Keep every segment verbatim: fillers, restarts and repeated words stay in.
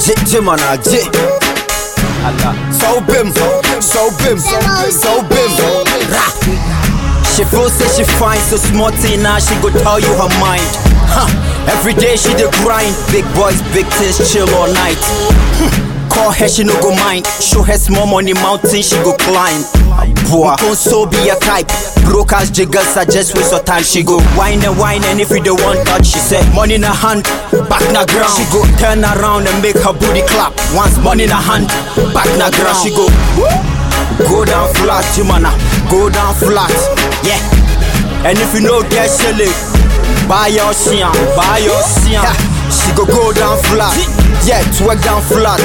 J, Jimana, J. So bim, so bim, so bim. Rah. She feels say she fine, so smarty now she go tell you her mind. Huh. Every day she dey grind, big boys, big things, chill all night. Hm. Call her, she no go mind. Show her small money mountain, she go climb. Boy, don't so be a type. Broke ass jiggers suggest waste of time. She go whine and whine, and if you don't want touch, she said money in her hand, back na ground. She go turn around and make her booty clap. Once money in her hand, back na ground. She go go down flat, Jimana, go down flat, yeah. And if you know get silly, buy your sian, buy your sian. She go go down flat, yeah, twerk down flat.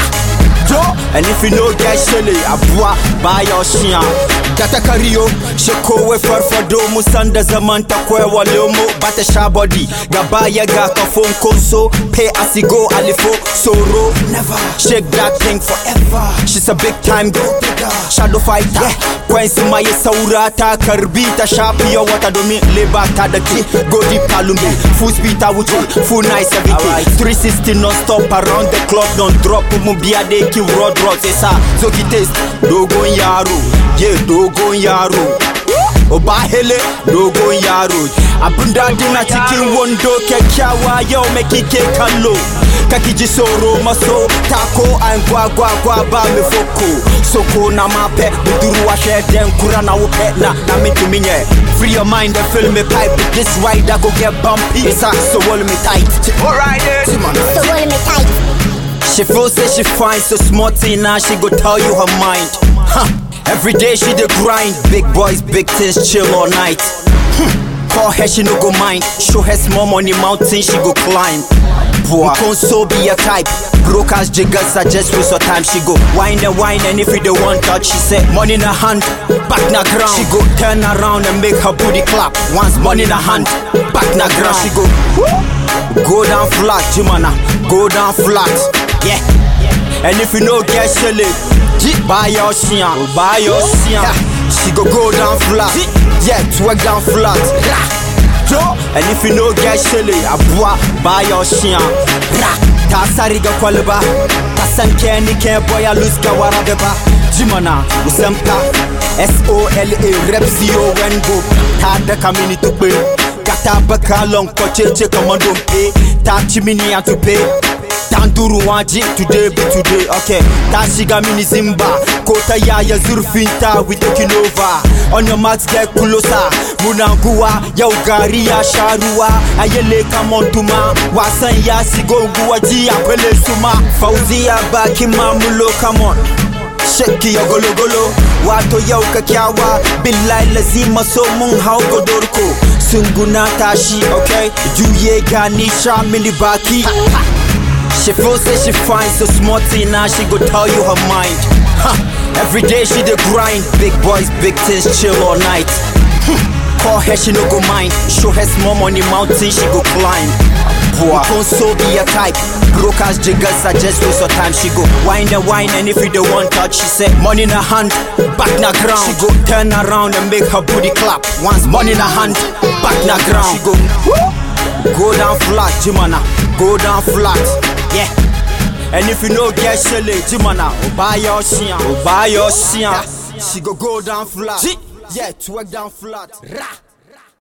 And if you know get silly, abua buy your sian. Gata kario, sheko we for for do musanda zamanta kwe walomo bate shabody. Gabaya ga ka phone konso, pay as you go alifo soro. Never shake that thing forever. She's a big time go digger, shadow fighter. Kwensi maye saurata karbita shapi yo wata domi leba tadaki. Go deep kalumbi, full speed awuchi, full nice everything. three sixty non stop around the clock, don't drop mubia de ki road road. Esa zoki taste dogon yaro, yeah dogon yaro. Obahele dogon yaro. Abunda dina chicken wondo kekyawa yo mekike kalo. Kakiji soro maso tako angwa gwa gwa ba me foko. Soko na mape buduru wa shedem kura na wope na na me to minye. Free your mind and fill me pipe. This ride I go get bumpy. Esa so hold me tight. Alright then. So hold me tight. She feels say she fine, so smarty now she go tell you her mind. Huh. Every day she dey grind, big boys, big things, chill all night. Hm. Call her, she no go mind. Show her small money mountain, she go climb. Boy, don't so be a type. Broke ass jiggers suggest waste of time. She go whine and whine, and if you don't want touch, she said money in her hand, back na ground. She go turn around and make her booty clap. Once money in her hand, back na ground. She go go down flat, Jimana, go down flat. Yeah, and if you know get silly, buy your sian, buy your sian. She go go down flat, yeah, twerk down flat. And if you know get silly, abua buy your sian. Tasariga kwalba, tasanke ni ke boya lose gawara deba. Jimana, usempa, S O L A Repsio Wengo, tada kamini to pay. Gata baka long kocheche commando pay, tachi mini to pay. Tanduru waji today be today, okay. Tashiga mini Zimba, kota ya ya zurfinta we taking over. On your marks get closer, munangua ya ugari ya sharua. Ayele kamontuma, wasan ya sigongu waji ya kwele suma. Fauzia baki mamulo, come on. Sheki ya golo golo, wato ya ukakiawa. Bilai lazima so mung hao godorko. Sunguna tashi, okay. Juye ganisha milibaki. She feels say she fine, so smarty now she go tell you her mind. Huh. Every day she dey grind, big boys, big things, chill all night. Hm. Call her, she no go mind. Show her small money mountain, she go climb. Boy, don't so be a type. Broke ass jiggers suggest waste of time. She go whine and whine, and if you don't want touch, she said money in her hand, back na ground. She go turn around and make her booty clap. Once money in her hand, back na ground. She go go down flat, Jimana, go down flat. Yeah, and if you know get silly, Jimana, buy your sian, buy your sian. She go go down flat, yeah, twerk down flat. Rah.